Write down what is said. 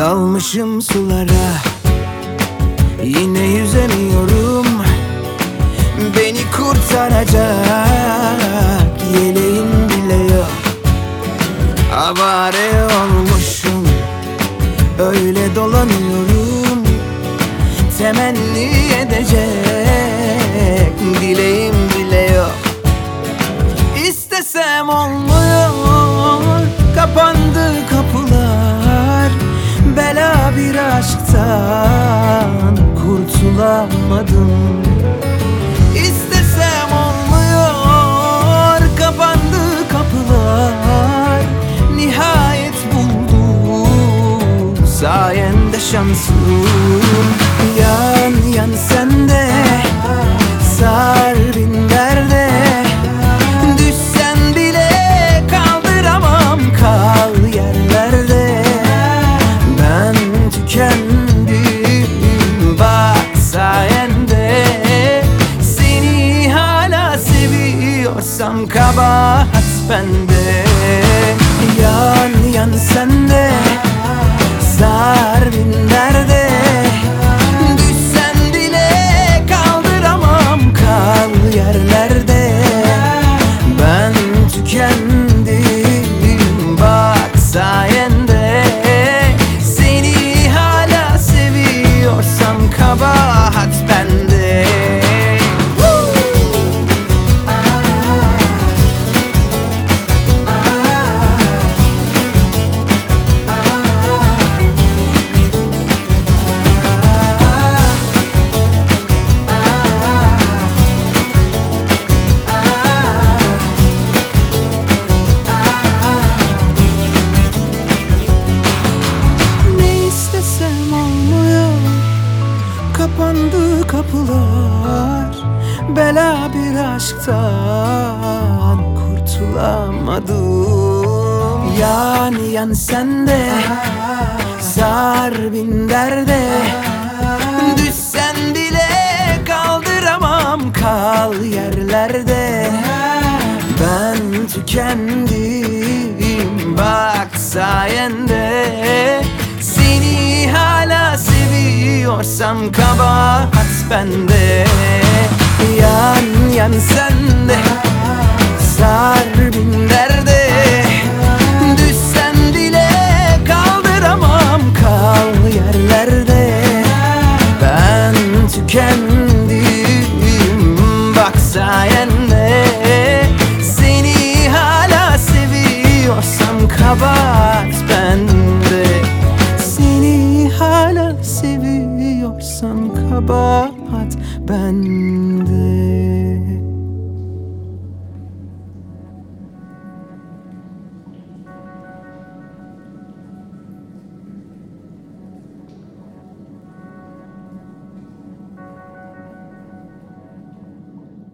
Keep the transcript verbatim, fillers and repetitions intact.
Dalmışım sulara, yine yüzemiyorum. Beni kurtaracak yeleğim bile yok. Avare olmuşum, öyle dolanıyorum. Temenni edecek dileğim bile yok. İstesem olmuyor, kapandı kapılar. Bela bir aşktan kurtulamadım. İstesem olmuyor, kapandı kapılar. Nihayet buldum sayende şansım. Yan yan sende, sar bin derde. Düşsen bile kaldıramam, kal yerlerde. Ben tükendim bak sayende. Seni hala seviyorsam kabahat bende. Yan yan sende, sar bin derde. Düşsen bile kaldıramam, kal yerlerde. Ben tükendim bak sayende. Seni hala seviyorsam kabahat bende. Kapandı kapılar, bela bir aşktan kurtulamadım. Yan yan sende, sar bin derde. Düşsen bile kaldıramam, kal yerlerde. Ben tükendim bak sayende. Seni hala seviyorsam kabahat bende. Yan yan sende, sar bin derde. Düşsen bile kaldıramam, kal yerlerde. Ben tükendim bak sayende. Seni hala seviyorsam kabahat bende. Seni hala seviyorsam kabahat bende.